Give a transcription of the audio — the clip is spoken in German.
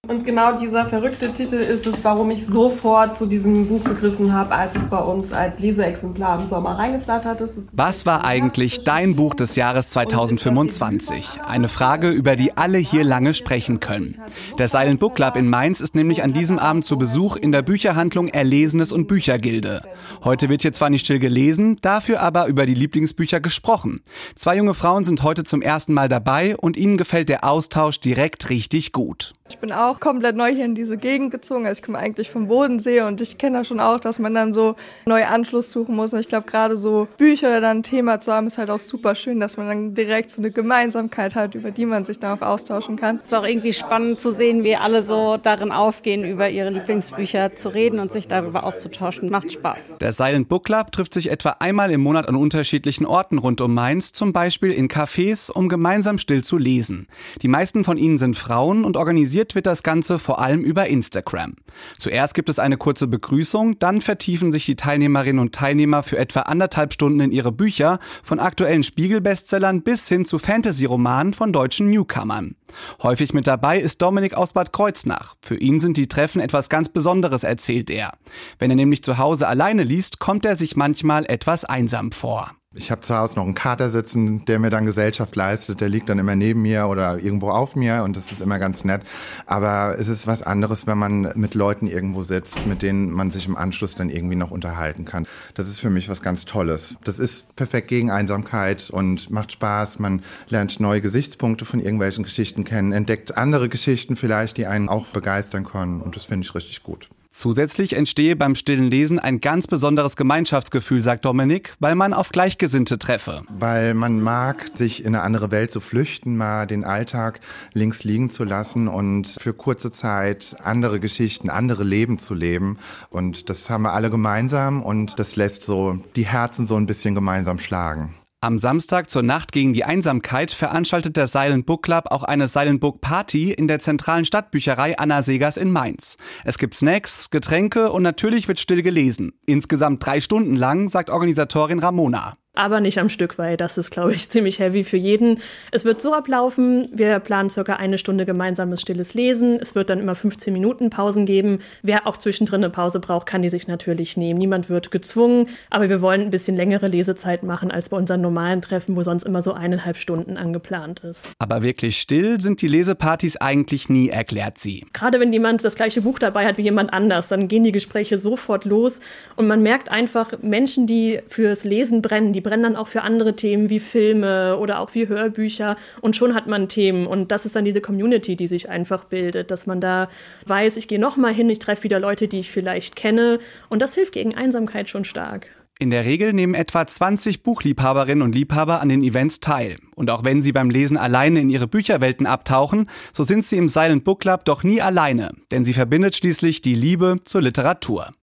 Und genau dieser verrückte Titel ist es, warum ich sofort zu diesem Buch gegriffen habe, als es bei uns als Leseexemplar im Sommer reingeflattert ist. Was war eigentlich dein Buch des Jahres 2025? Eine Frage, über die alle hier lange sprechen können. Der Silent Book Club in Mainz ist nämlich an diesem Abend zu Besuch in der Bücherhandlung Erlesenes und Büchergilde. Heute wird hier zwar nicht still gelesen, dafür aber über die Lieblingsbücher gesprochen. 2 junge Frauen sind heute zum ersten Mal dabei und ihnen gefällt der Austausch direkt richtig gut. Ich bin auch komplett neu hier in diese Gegend gezogen. Also ich komme eigentlich vom Bodensee und ich kenne da schon auch, dass man dann so neue Anschluss suchen muss. Und ich glaube, gerade so Bücher oder dann ein Thema zu haben, ist halt auch super schön, dass man dann direkt so eine Gemeinsamkeit hat, über die man sich dann auch austauschen kann. Es ist auch irgendwie spannend zu sehen, wie alle so darin aufgehen, über ihre Lieblingsbücher zu reden und sich darüber auszutauschen. Macht Spaß. Der Silent Book Club trifft sich etwa einmal im Monat an unterschiedlichen Orten rund um Mainz, zum Beispiel in Cafés, um gemeinsam still zu lesen. Die meisten von ihnen sind Frauen und organisiert wird das Ganze vor allem über Instagram. Zuerst gibt es eine kurze Begrüßung, dann vertiefen sich die Teilnehmerinnen und Teilnehmer für etwa 1,5 Stunden in ihre Bücher, von aktuellen Spiegel-Bestsellern bis hin zu Fantasy-Romanen von deutschen Newcomern. Häufig mit dabei ist Dominik aus Bad Kreuznach. Für ihn sind die Treffen etwas ganz Besonderes, erzählt er. Wenn er nämlich zu Hause alleine liest, kommt er sich manchmal etwas einsam vor. Ich habe zu Hause noch einen Kater sitzen, der mir dann Gesellschaft leistet. Der liegt dann immer neben mir oder irgendwo auf mir und das ist immer ganz nett. Aber es ist was anderes, wenn man mit Leuten irgendwo sitzt, mit denen man sich im Anschluss dann irgendwie noch unterhalten kann. Das ist für mich was ganz Tolles. Das ist perfekt gegen Einsamkeit und macht Spaß. Man lernt neue Gesichtspunkte von irgendwelchen Geschichten kennen, entdeckt andere Geschichten vielleicht, die einen auch begeistern können und das finde ich richtig gut. Zusätzlich entstehe beim stillen Lesen ein ganz besonderes Gemeinschaftsgefühl, sagt Dominik, weil man auf Gleichgesinnte treffe. Weil man mag, sich in eine andere Welt zu flüchten, mal den Alltag links liegen zu lassen und für kurze Zeit andere Geschichten, andere Leben zu leben. Und das haben wir alle gemeinsam und das lässt so die Herzen so ein bisschen gemeinsam schlagen. Am Samstag zur Nacht gegen die Einsamkeit veranstaltet der Silent Book Club auch eine Silent Book Party in der zentralen Stadtbücherei Anna Segers in Mainz. Es gibt Snacks, Getränke und natürlich wird still gelesen. Insgesamt 3 Stunden lang, sagt Organisatorin Ramona. Aber nicht am Stück, weil das ist, glaube ich, ziemlich heavy für jeden. Es wird so ablaufen, wir planen circa 1 Stunde gemeinsames stilles Lesen. Es wird dann immer 15 Minuten Pausen geben. Wer auch zwischendrin eine Pause braucht, kann die sich natürlich nehmen. Niemand wird gezwungen, aber wir wollen ein bisschen längere Lesezeit machen als bei unseren normalen Treffen, wo sonst immer so 1,5 Stunden angeplant ist. Aber wirklich still sind die Lesepartys eigentlich nie, erklärt sie. Gerade wenn jemand das gleiche Buch dabei hat wie jemand anders, dann gehen die Gespräche sofort los und man merkt einfach, Menschen, die fürs Lesen brennen, die brennen dann auch für andere Themen wie Filme oder auch wie Hörbücher und schon hat man Themen und das ist dann diese Community, die sich einfach bildet, dass man da weiß, ich gehe nochmal hin, ich treffe wieder Leute, die ich vielleicht kenne und das hilft gegen Einsamkeit schon stark. In der Regel nehmen etwa 20 Buchliebhaberinnen und Liebhaber an den Events teil. Und auch wenn sie beim Lesen alleine in ihre Bücherwelten abtauchen, so sind sie im Silent Book Club doch nie alleine, denn sie verbindet schließlich die Liebe zur Literatur.